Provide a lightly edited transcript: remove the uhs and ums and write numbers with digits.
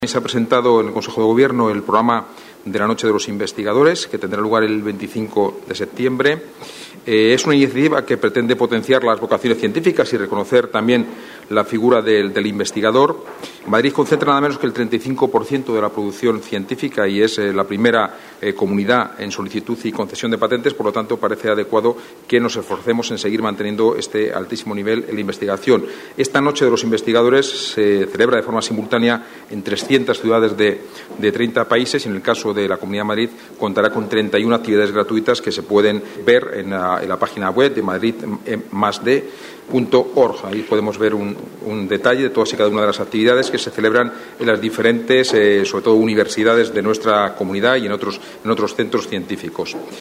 Se ha presentado en el Consejo de Gobierno el programa de la Noche de los Investigadores, que tendrá lugar el 25 de septiembre. Es una iniciativa que pretende potenciar las vocaciones científicas y reconocer también la figura del investigador. Madrid concentra nada menos que el 35% de la producción científica y es la primera comunidad en solicitud y concesión de patentes. Por lo tanto, parece adecuado que nos esforcemos en seguir manteniendo este altísimo nivel en la investigación. Esta Noche de los Investigadores se celebra de forma simultánea en 300 ciudades de 30 países y en el caso de la Comunidad de Madrid contará con 31 actividades gratuitas que se pueden ver en la página web de madrid+d.org. Ahí podemos ver un detalle de todas y cada una de las actividades que se celebran en las diferentes, sobre todo, universidades de nuestra comunidad y en otros centros científicos.